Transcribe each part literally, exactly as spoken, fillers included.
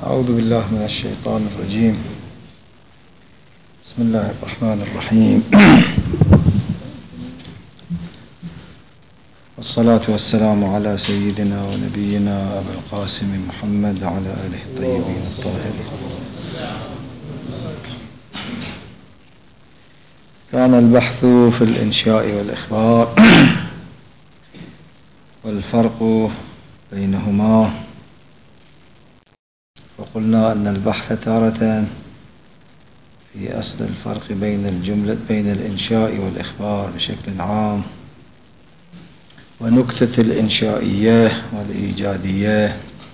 أعوذ بالله من الشيطان الرجيم. بسم الله الرحمن الرحيم. والصلاة والسلام على سيدنا ونبينا أبي القاسم محمد وعلى آله الطيبين الطاهرين. كان البحث في الإنشاء والإخبار والفرق بينهما، وقلنا أن البحث تارة في أصل الفرق بين الجملة بين الإنشاء والإخبار بشكل عام، ونكتة الإنشائية والإيجادية،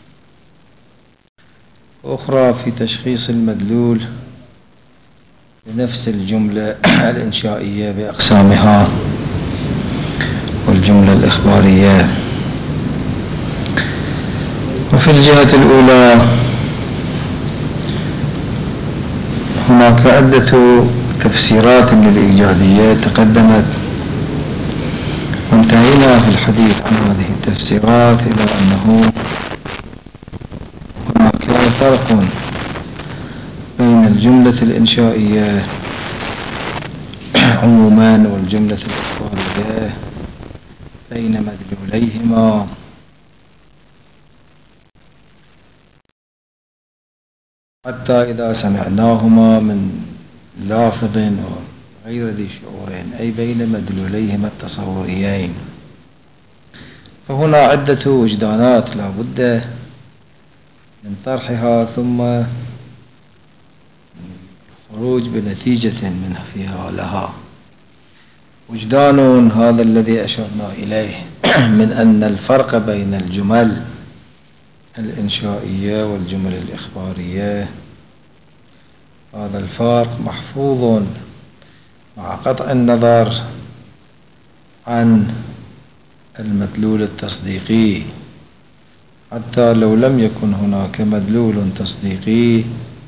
وأخرى في تشخيص المدلول لنفس الجملة الإنشائية بأقسامها والجملة الإخبارية. وفي الجهة الأولى هناك عدة تفسيرات للإيجادية تقدمت، وانتهينا في الحديث عن هذه التفسيرات إلى أنه هناك فرق بين الجملة الإنشائية عموما والجملة الإخبارية بين مدلوليهما، حتى إذا سمعناهما من لافظ وغير ذي شعور، أي بين مدلوليهما التصوريين، فهنا عدة وجدانات لا بد من طرحها ثم الخروج بنتيجة منها فيها لها. وجدان هذا الذي أشرنا إليه من أن الفرق بين الجمل الإنشائية والجمل الإخبارية، هذا الفرق محفوظ مع قطع النظر عن المدلول التصديقي، حتى لو لم يكن هناك مدلول تصديقي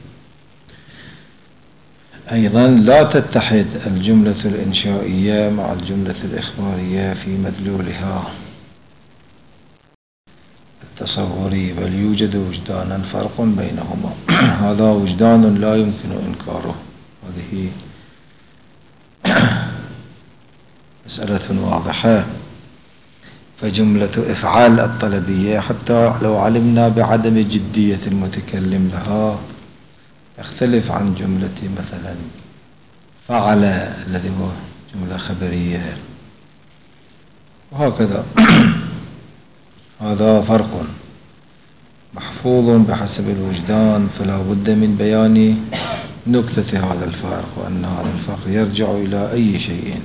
أيضا لا تتحد الجملة الإنشائية مع الجملة الإخبارية في مدلولها التصوري، بل يوجد وجدانا فرق بينهما. هذا وجدان لا يمكن إنكاره، هذه مسألة واضحة. فجملة إفعال الطلبية حتى لو علمنا بعدم جدية المتكلم لها يختلف عن جملة مثلا فعل الذي هو جملة خبرية، وهكذا. هذا فرق محفوظ بحسب الوجدان، فلا بد من بيان نكتة هذا الفرق، وأن هذا الفرق يرجع إلى أي شيء.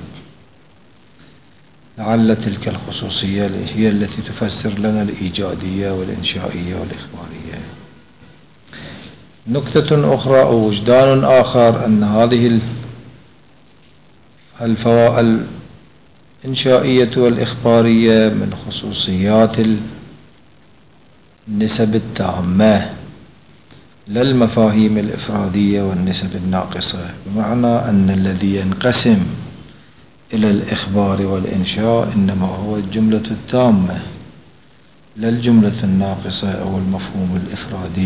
لعل تلك الخصوصية هي التي تفسر لنا الإيجادية والإنشائية والإخبارية. نكتة أخرى أو وجدان آخر أن هذه الفوائد الإنشائية والإخبارية من خصوصيات النسب التامة، لا المفاهيم الإفرادية والنسب الناقصة، بمعنى أن الذي ينقسم إلى الإخبار والإنشاء إنما هو الجملة التامة، لا الجملة الناقصة أو المفهوم الإفرادي.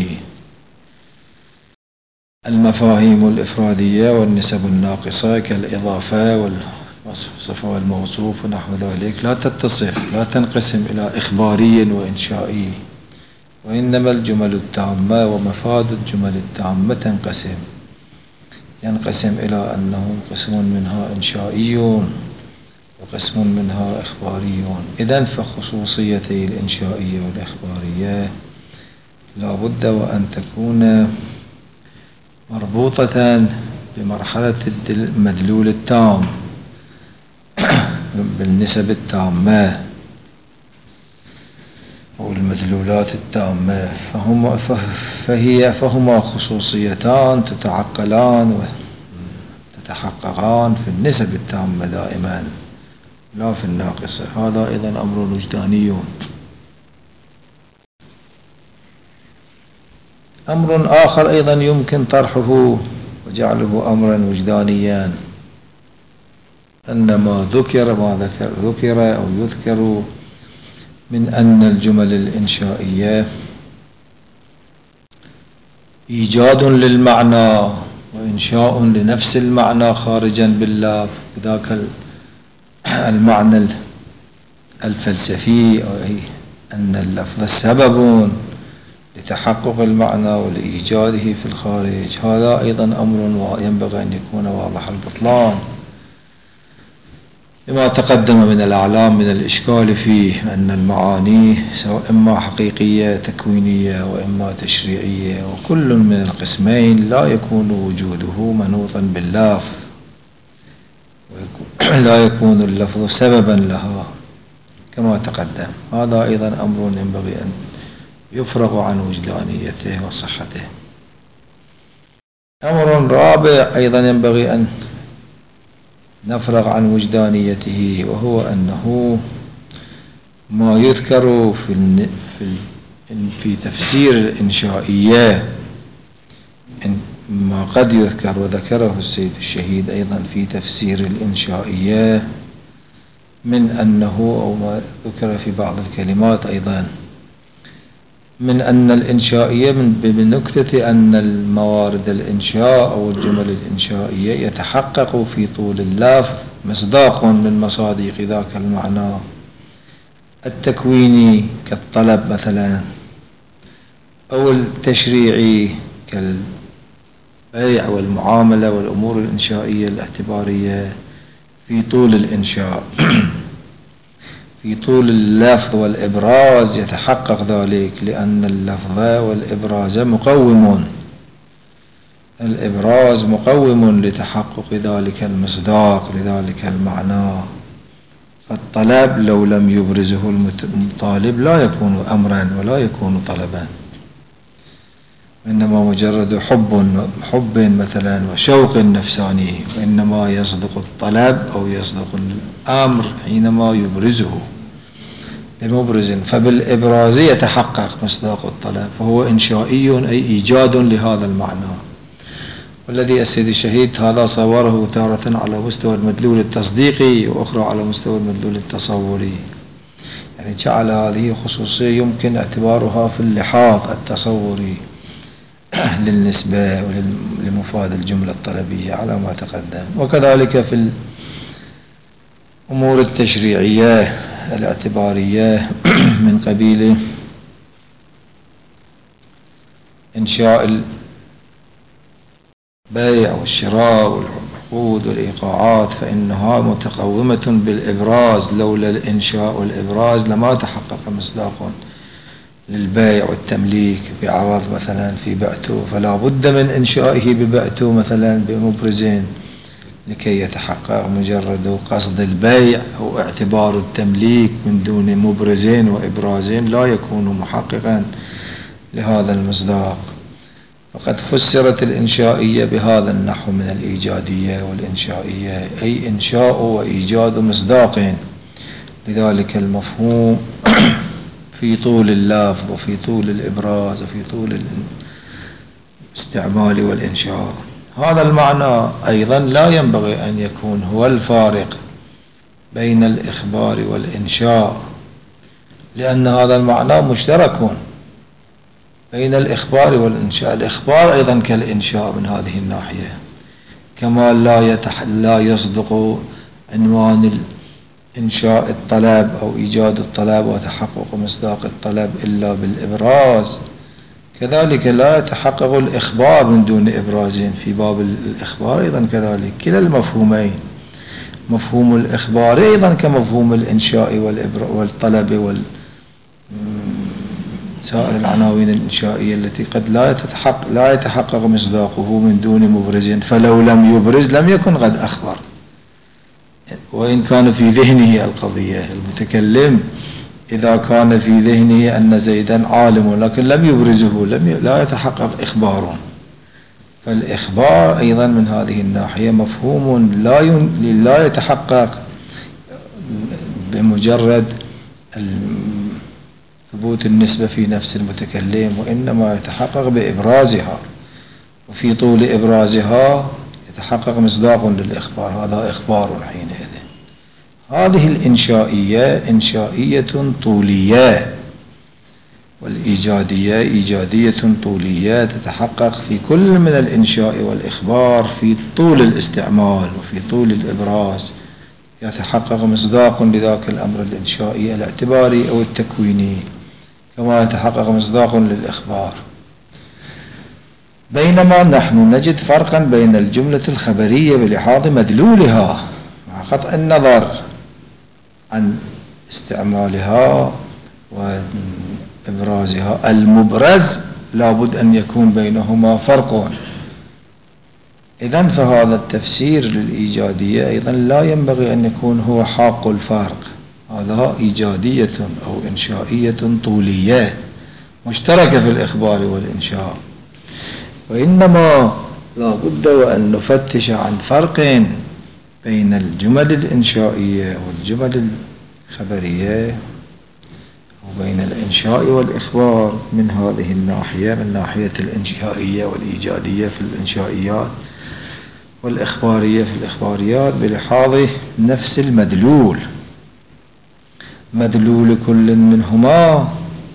المفاهيم الإفرادية والنسب الناقصة كالإضافة والصفة والموصوف ونحو ذلك لا تتصف لا تنقسم إلى إخباري وإنشائي، وإنما الجمل التامة ومفاد الجمل التامة تنقسم ينقسم إلى أنه قسم منها إنشائيون وقسم منها إخباريون. إذن فخصوصيتي الإنشائية والإخبارية لا بد وأن تكون مربوطة بمرحلة المدلول التام بالنسب التامة أو المدلولات التامة، فهم فهي فهما خصوصيتان تتعقلان وتتحققان في النسب التامة دائما لا في الناقصة. هذا أيضا أمر وجداني. أمر آخر أيضا يمكن طرحه وجعله أمرا وجدانيا، أن ما ذكر ما ذكر ذكر أو يذكر من أن الجمل الإنشائية إيجاد للمعنى وإنشاء لنفس المعنى خارجا باللفظ، ذاك المعنى الفلسفي أي أن اللفظ سبب لتحقق المعنى ولإيجاده في الخارج، هذا أيضا أمر ينبغي أن يكون واضح البطلان لما تقدم من الأعلام من الإشكال فيه، أن المعاني سواء إما حقيقية تكوينية وإما تشريعية، وكل من القسمين لا يكون وجوده منوطا باللفظ، لا يكون اللفظ سببا لها كما تقدم. هذا أيضا أمر ينبغي أن يفرغ عن وجدانيته وصحته. أمر رابع أيضا ينبغي أن نفرغ عن وجدانيته، وهو أنه ما يذكر في في تفسير الإنشائية، ما قد يذكر وذكره السيد الشهيد أيضا في تفسير الإنشائية من أنه، أو ما ذكر في بعض الكلمات أيضا، من أن الإنشائية من نكتة أن الموارد الإنشاء أو الجمل الإنشائية يتحقق في طول اللفظ مصداق من مصادق ذاك المعنى التكويني كالطلب مثلا، أو التشريعي كالبيع والمعاملة والأمور الإنشائية الاعتبارية في طول الإنشاء. في طول اللفظ والإبراز يتحقق ذلك، لأن اللفظ والإبراز مقوم، الإبراز مقوم لتحقق ذلك المصداق لذلك المعنى. فالطلب لو لم يبرزه المطالب لا يكون أمرا ولا يكون طلبا، إنما مجرد حب حب مثلا وشوق نفساني، وإنما يصدق الطلب أو يصدق الأمر حينما يبرزه بمبرز، فبالإبراز يتحقق مصداق الطلب، فهو إنشائي أي إيجاد لهذا المعنى. والذي السيد الشهيد هذا صوره تارة على مستوى المدلول التصديقي وأخرى على مستوى المدلول التصوري، يعني جعل هذه خصوصية يمكن اعتبارها في اللحاظ التصوري للنسبة ولمفاد الجملة الطلبية على ما تقدم. وكذلك في الأمور التشريعية الاعتبارية من قبيل إنشاء البيع والشراء والعقود والإيقاعات، فإنها متقومة بالإبراز، لولا الإنشاء والإبراز لما تحقق مصداق للبيع والتمليك بعوض مثلا في بعته، فلا بد من إنشائه ببعته مثلا بمبرزين لكي يتحقق. مجرد قصد البيع أو اعتبار التمليك من دون مبرزين وإبرازين لا يكون محققا لهذا المصداق. فقد فسرت الإنشائية بهذا النحو من الإيجادية والإنشائية، أي إنشاء وإيجاد مصداق لذلك المفهوم في طول اللفظ وفي طول الإبراز وفي طول الاستعمال والإنشاء. هذا المعنى أيضا لا ينبغي أن يكون هو الفارق بين الإخبار والإنشاء، لأن هذا المعنى مشترك بين الإخبار والإنشاء. الإخبار أيضا كالإنشاء من هذه الناحية، كما لا, يتح... لا يصدق عنوان إنشاء الطلب أو إيجاد الطلب وتحقق مصداق الطلب إلا بالإبراز، كذلك لا يتحقق الإخبار من دون إبراز في باب الإخبار. أيضا كذلك كلا المفهومين، مفهوم الإخبار أيضا كمفهوم الإنشاء والطلب وال سائر العناوين الإنشائية التي قد لا يتحقق, لا يتحقق مصداقه من دون مبرز، فلو لم يبرز لم يكن قد أخبر، وإن كان في ذهنه القضية. المتكلم إذا كان في ذهنه أن زيدا عالم لكن لم يبرزه لم ي... لا يتحقق إخباره. فالإخبار أيضا من هذه الناحية مفهوم لا, ين... لا يتحقق بمجرد ثبوت النسبة في نفس المتكلم، وإنما يتحقق بإبرازها، وفي طول إبرازها يتحقق مصداق للإخبار، هذا إخبار حينئذ. هذه الإنشائية إنشائية طولية، والإيجادية إيجادية طولية تتحقق في كل من الإنشاء والإخبار في طول الاستعمال وفي طول الإبراز، يتحقق مصداق لذاك الأمر الإنشائي الاعتباري أو التكويني كما يتحقق مصداق للإخبار. بينما نحن نجد فرقا بين الجملة الخبرية بلحاظ مدلولها مع قطع النظر عن استعمالها وإبرازها المبرز، لابد أن يكون بينهما فرق. إذن فهذا التفسير للإيجادية أيضا لا ينبغي أن يكون هو حاق الفرق، هذا إيجادية أو إنشائية طولية مشتركة في الإخبار والإنشاء، وإنما لا بد وأن نفتش عن فرق بين الجمل الإنشائية والجمل الخبرية وبين الإنشاء والإخبار من هذه الناحية، من ناحية الإنشائية والإيجادية في الإنشائيات والإخبارية في الإخباريات بلحاظ نفس المدلول. مدلول كل منهما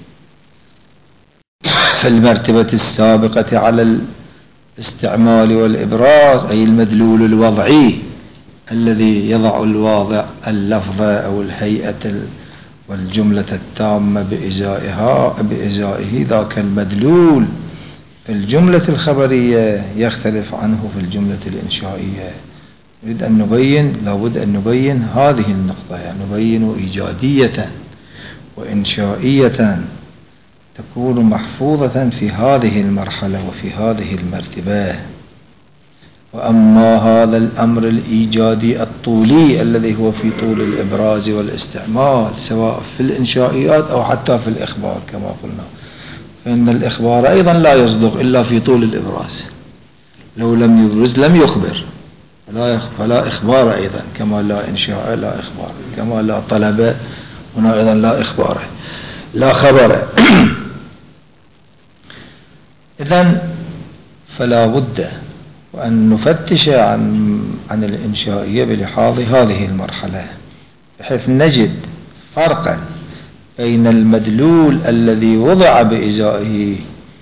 في المرتبة السابقة على الاستعمال والإبراز، أي المدلول الوضعي الذي يضع الواضع اللفظ أو الهيئة والجملة التامة بإزائها بإزائه، ذاك المدلول في الجملة الخبرية يختلف عنه في الجملة الإنشائية. نريد أن نبين، لابد أن نبين هذه النقطة، يعني نبين إيجادية وإنشائية تكون محفوظة في هذه المرحلة وفي هذه المرتبة. وأما هذا الأمر الإيجادي الطولي الذي هو في طول الإبراز والاستعمال سواء في الإنشائيات أو حتى في الإخبار كما قلنا، فإن الإخبار أيضا لا يصدق إلا في طول الإبراز، لو لم يبرز لم يخبر، فلا, فلا إخبار أيضا، كما لا إنشاء لا إخبار، كما لا طلب هنا أيضا لا إخبار لا خبر. إذن فلا بد وأن نفتش عن عن الإنشائية بلحاظ هذه المرحلة، بحيث نجد فرقا بين المدلول الذي وضع بإزائه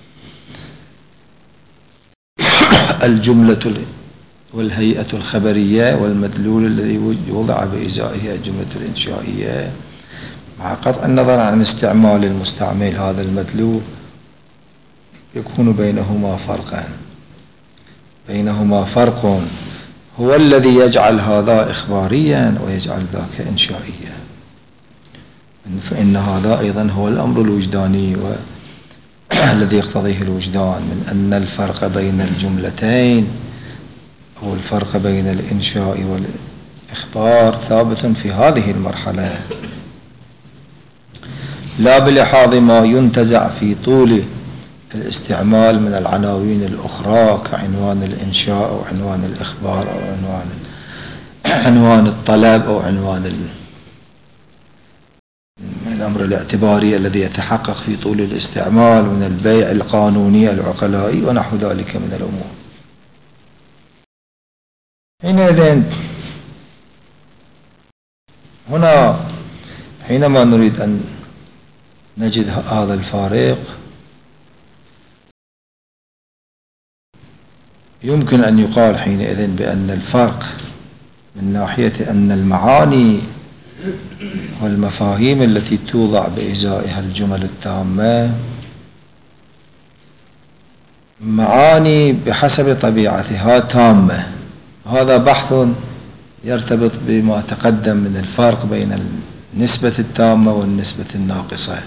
الجملة والهيئة الخبرية والمدلول الذي وضع بإزائه الجملة الإنشائية، مع قطع النظر عن استعمال المستعمل هذا المدلول يكون بينهما فرقا بينهما فرق هو الذي يجعل هذا إخباريا ويجعل ذاك إنشائيا. فإن هذا أيضا هو الأمر الوجداني الذي يقتضيه الوجدان، من أن الفرق بين الجملتين هو الفرق بين الإنشاء والإخبار ثابت في هذه المرحلة، لا بلحاظ ما ينتزع في طول الاستعمال من العناوين الأخرى كعنوان الإنشاء أو عنوان الإخبار أو عنوان عنوان الطلب أو عنوان الأمر الاعتباري الذي يتحقق في طول الاستعمال من البيع القانوني العقلائي ونحو ذلك من الأمور. حينئذ هنا حينما نريد أن نجد هذا الفارق يمكن أن يقال حينئذ بأن الفرق من ناحية أن المعاني والمفاهيم التي توضع بإزائها الجمل التامة معاني بحسب طبيعتها تامة، هذا بحث يرتبط بما تقدم من الفرق بين النسبة التامة والنسبة الناقصة.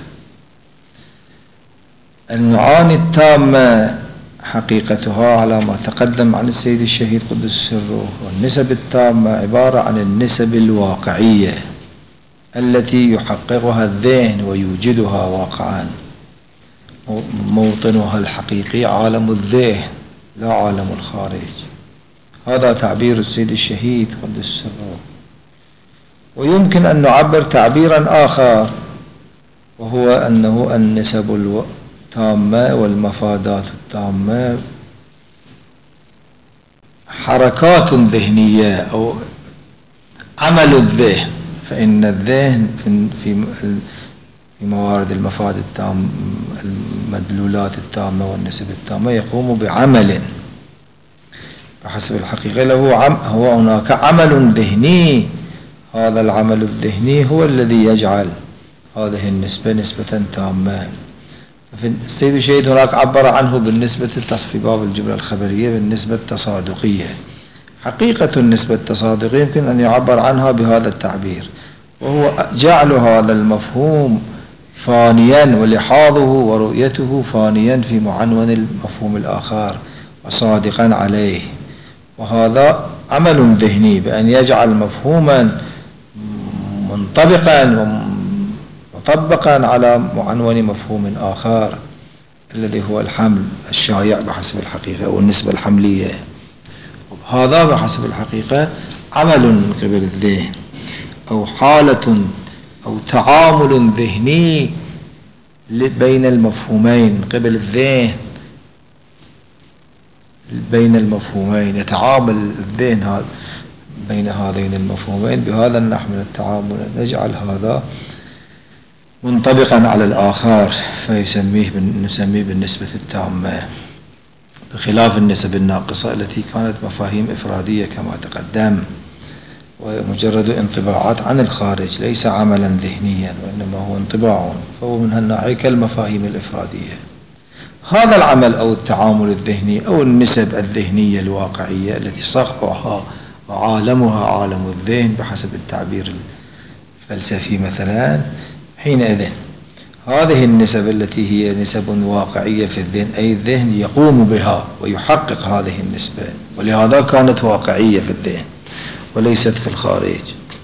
المعاني التامة حقيقتها على ما تقدم عن السيد الشهيد قدس سره، والنسب التامة عبارة عن النسب الواقعية التي يحققها الذهن ويوجدها واقعا، موطنها الحقيقي عالم الذهن لا عالم الخارج. هذا تعبير السيد الشهيد قدس سره. ويمكن أن نعبر تعبيرا آخر وهو أنه النسب التامة والمفادات التامة حركات ذهنية أو عمل الذهن، فإن الذهن في في موارد المفاد التام المدلولات التامة والنسب التامة يقوم بعمل بحسب الحقيقة له عم هو هناك عمل ذهني. هذا العمل الذهني هو الذي يجعل هذه النسبة نسبة تامة. السيد الشهيد هناك عبر عنه بالنسبة في باب الجملة الخبرية بالنسبة التصادقية. حقيقة النسبة التصادقية يمكن أن يعبر عنها بهذا التعبير، وهو جعل هذا المفهوم فانيا ولحاظه ورؤيته فانيا في معنون المفهوم الآخر وصادقا عليه. وهذا عمل ذهني بأن يجعل مفهوما منطبقا ومطبقا على معنون مفهوم آخر الذي هو الحمل الشائع بحسب الحقيقة والنسبة الحملية. هذا بحسب الحقيقة عمل من قبل الذهن أو حالة أو تعامل ذهني بين المفهومين قبل الذهن بين المفهومين. يتعامل الذهن بين هذين المفهومين بهذا النحو من التعامل، نجعل هذا منطبقا على الآخر فيسميه نسميه بالنسبة التامة، بخلاف النسب الناقصة التي كانت مفاهيم إفرادية كما تقدم ومجرد انطباعات عن الخارج، ليس عملا ذهنيا وإنما هو انطباع، فهو من هالنوع كالمفاهيم الإفرادية. هذا العمل أو التعامل الذهني أو النسب الذهنية الواقعية التي صقعها وعالمها عالم الذهن بحسب التعبير الفلسفي مثلا، حينئذ هذه النسب التي هي نسب واقعية في الذهن، أي الذهن يقوم بها ويحقق هذه النسبة، ولهذا كانت واقعية في الذهن وليست في الخارج،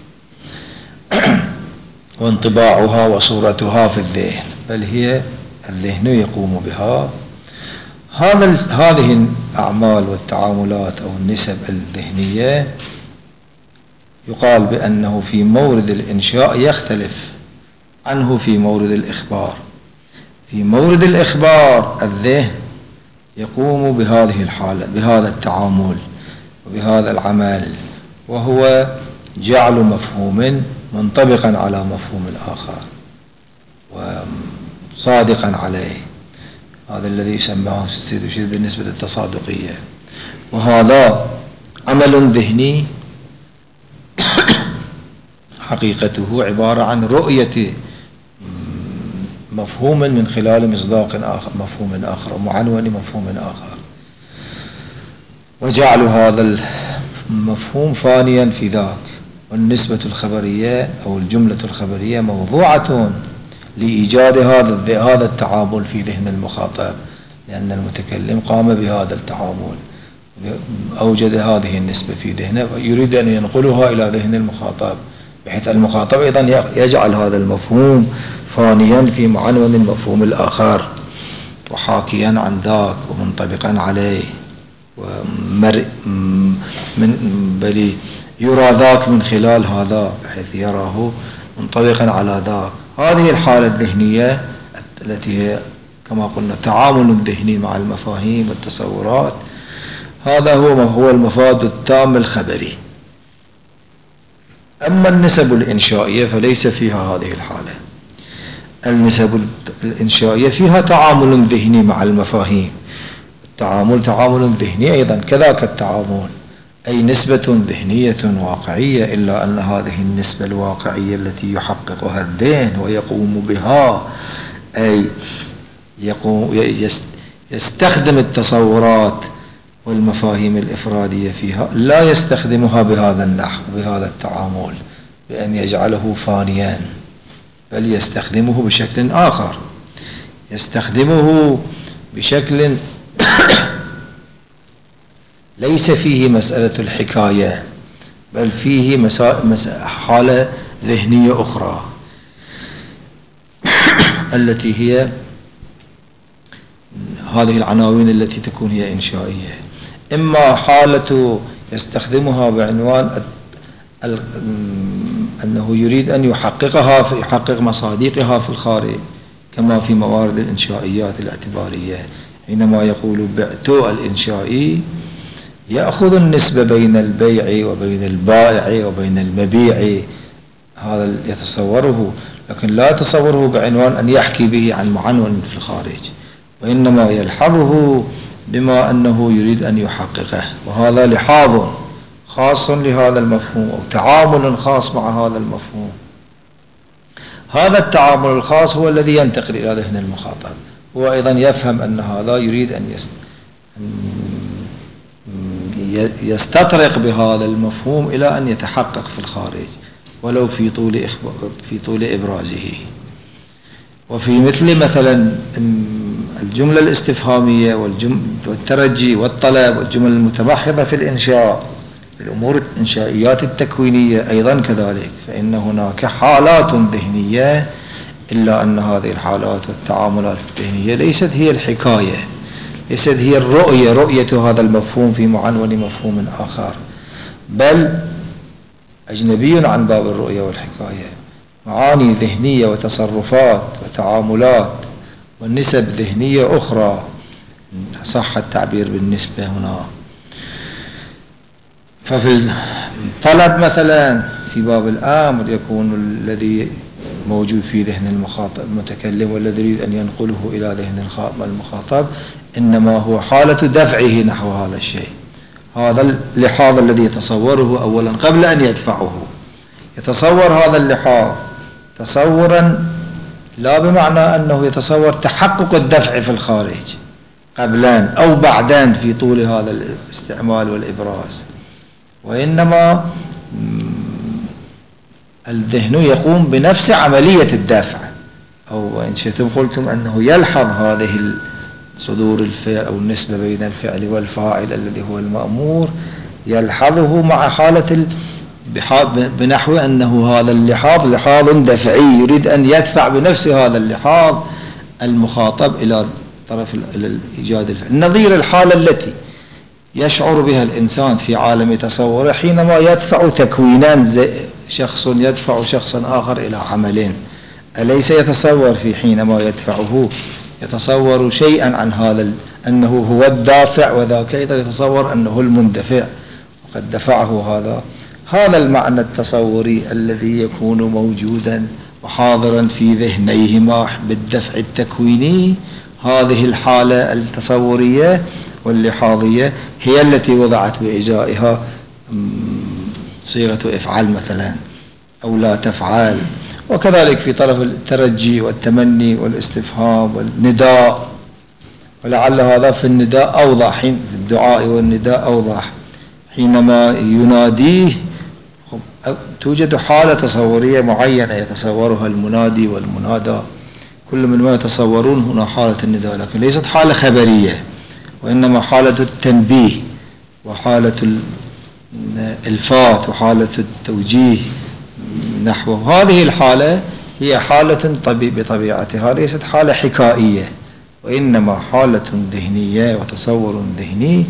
وانطباعها وصورتها في الذهن، بل هي الذهن يقوم بها. هذا هذه الأعمال والتعاملات أو النسب الذهنية يقال بأنه في مورد الإنشاء يختلف عنه في مورد الإخبار. في مورد الإخبار الذهن يقوم بهذه الحالة بهذا التعامل وبهذا العمل، وهو جعل مفهوم منطبقا على مفهوم الآخر وصادقا عليه. هذا الذي يسماه السيد الشهيد بالنسبة التصادقية، وهذا عمل ذهني حقيقته عبارة عن رؤية مفهوم من خلال مصداق آخر مفهوم آخر ومعنون مفهوم آخر، وجعل هذا المفهوم فانيا في ذاك. والنسبة الخبرية أو الجملة الخبرية موضوعة لإيجاد هذا هذا التعامل في ذهن المخاطب، لأن المتكلم قام بهذا التعامل، أوجد هذه النسبة في ذهنه ويريد أن ينقلها إلى ذهن المخاطب، بحيث المخاطب أيضا يجعل هذا المفهوم فانيا في معنون المفهوم الآخر وحاكيا عن ذاك ومنطبقا عليه، ومر من بل يرى ذاك من خلال هذا بحيث يراه منطبقا على ذاك. هذه الحالة الذهنية التي هي كما قلنا تعامل ذهني مع المفاهيم والتصورات، هذا هو هو المفاد التام الخبري. أما النسب الإنشائية فليس فيها هذه الحالة. النسب الإنشائية فيها تعامل ذهني مع المفاهيم، التعامل تعامل ذهني أيضا كذاك التعامل، أي نسبة ذهنية واقعية، إلا أن هذه النسبة الواقعية التي يحققها الذهن ويقوم بها، أي يقوم يستخدم التصورات والمفاهيم الإفرادية فيها، لا يستخدمها بهذا النحو بهذا التعامل بأن يجعله فانيا، بل يستخدمه بشكل آخر، يستخدمه بشكل ليس فيه مسألة الحكاية، بل فيه حالة ذهنية أخرى التي هي هذه العناوين التي تكون هي إنشائية. إما حالة يستخدمها بعنوان أنه يريد أن يحققها يحقق مصادقها في الخارج، كما في موارد الإنشائيات الاعتبارية حينما يقول بعت الإنشائي يأخذ النسبة بين البيع وبين البائع وبين المبيع، هذا يتصوره، لكن لا يتصوره بعنوان أن يحكي به عن معنون في الخارج، وإنما يلحظه بما أنه يريد أن يحققه، وهذا لحاظ خاص لهذا المفهوم أو تعامل خاص مع هذا المفهوم. هذا التعامل الخاص هو الذي ينتقل إلى ذهن المخاطب، هو أيضا يفهم أن هذا يريد أن يستطرق بهذا المفهوم إلى أن يتحقق في الخارج ولو في طول في طول إبرازه. وفي مثل مثلا الجملة الاستفهامية والترجي والطلب والجمل المتمحضة في الإنشاء، الأمور الإنشائيات التكوينية أيضا كذلك، فإن هناك حالات ذهنية، إلا أن هذه الحالات والتعاملات الذهنية ليست هي الحكاية، ليست هي الرؤية، رؤية هذا المفهوم في معنون مفهوم آخر، بل أجنبي عن باب الرؤية والحكاية. معاني ذهنية وتصرفات وتعاملات والنسب ذهنية أخرى، صح التعبير بالنسبة هنا. ففي الطلب مثلا في باب الأمر يكون الذي موجود في ذهن المخاطب المتكلم والذي يريد أن ينقله إلى ذهن المخاطب إنما هو حالة دفعه نحو هذا الشيء. هذا اللحاظ الذي يتصوره أولا قبل أن يدفعه، يتصور هذا اللحاظ تصورا لا بمعنى أنه يتصور تحقق الدفع في الخارج قبلان أو بعدان في طول هذا الاستعمال والإبراز، وإنما الذهن يقوم بنفس عملية الدفع، أو إن شئتم قلتم أنه يلحظ هذه صدور الفعل أو النسبة بين الفعل والفاعل الذي هو المأمور، يلحظه مع حالة بنحو أنه هذا اللحاظ لحاظ دفعي، يريد أن يدفع بنفس هذا اللحاظ المخاطب إلى طرف إيجاد الفعل، نظير الحالة التي يشعر بها الإنسان في عالم تصوره حينما يدفع تكوينان، شخص يدفع شخصا آخر إلى عملين، أليس يتصور في حينما يدفعه يتصور شيئا عن هذا أنه هو الدافع، وذاك أيضا يتصور أنه المندفع وقد دفعه هذا. هذا المعنى التصوري الذي يكون موجودا وحاضرا في ذهنيهما بالدفع التكويني، هذه الحالة التصورية واللحاظية هي التي وضعت بإزائها صيغة افعل مثلا أو لا تفعل. وكذلك في طرف الترجي والتمني والاستفهام والنداء، ولعل هذا في النداء أوضح، حين في الدعاء والنداء أوضح، حينما يناديه توجد حالة تصورية معينة يتصورها المنادي والمنادى، كل من ما يتصورون هنا حالة النداء، لكن ليست حالة خبرية، وإنما حالة التنبيه وحالة الإلفات وحالة التوجيه نحو. هذه الحالة هي حالة بطبيعتها ليست حالة حكائية، وإنما حالة ذهنية وتصور ذهني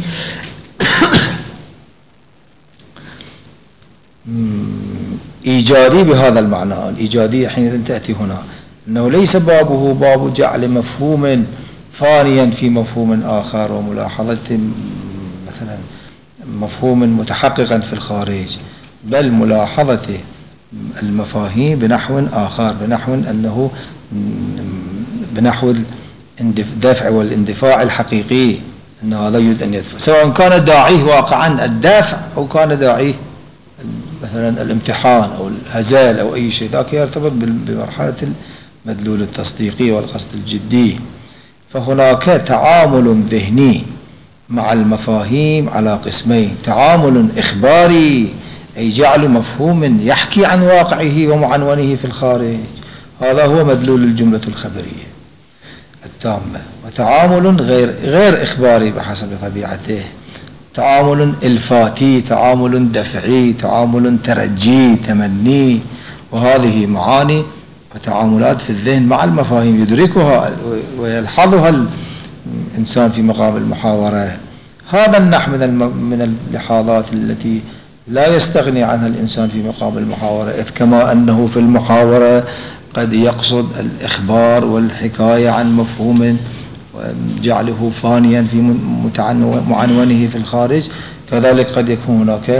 إيجادي بهذا المعنى. الإيجادية حين تأتي هنا أنه ليس بابه باب جعل مفهوم فانيا في مفهوم آخر وملاحظة مثلا مفهوم متحققا في الخارج، بل ملاحظة المفاهيم بنحو آخر، بنحو أنه بنحو الدفع والاندفاع الحقيقي، أن هذا يريد أن يدفع، سواء كان داعيه واقعا الدافع أو كان داعيه مثلا الامتحان أو الهزال أو أي شيء، ذاك يرتبط بمرحلة المدلول التصديقي والقصد الجدي. فهناك تعامل ذهني مع المفاهيم على قسمين: تعامل إخباري أي جعل مفهوم يحكي عن واقعه ومعنونه في الخارج، هذا هو مدلول الجملة الخبرية التامة، وتعامل غير غير إخباري بحسب طبيعته، تعامل إلفاتي، تعامل دفعي، تعامل ترجي، تمني، وهذه معاني وتعاملات في الذهن مع المفاهيم يدركها ويلحظها الإنسان في مقام المحاورة. هذا النحو من اللحاظات التي لا يستغني عنها الإنسان في مقام المحاورة، إذ كما أنه في المحاورة قد يقصد الإخبار والحكاية عن مفهوم وجعله فانيا في معنونه في الخارج، كذلك قد يكون هناك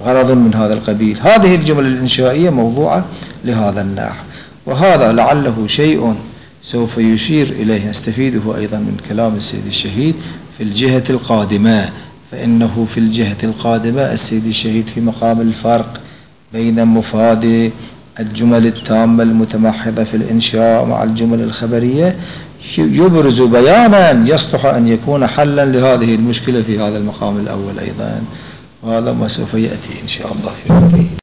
غرض من هذا القبيل. هذه الجمل الإنشائية موضوعة لهذا النحو، وهذا لعله شيء سوف يشير إليه نستفيده أيضا من كلام السيد الشهيد في الجهة القادمة. فإنه في الجهة القادمة السيد الشهيد في مقام الفرق بين مفاد الجمل التامة المتمحضة في الإنشاء مع الجمل الخبرية يبرز بيانا يصلح أن يكون حلا لهذه المشكلة في هذا المقام الأول أيضا، وهذا ما سوف يأتي إن شاء الله في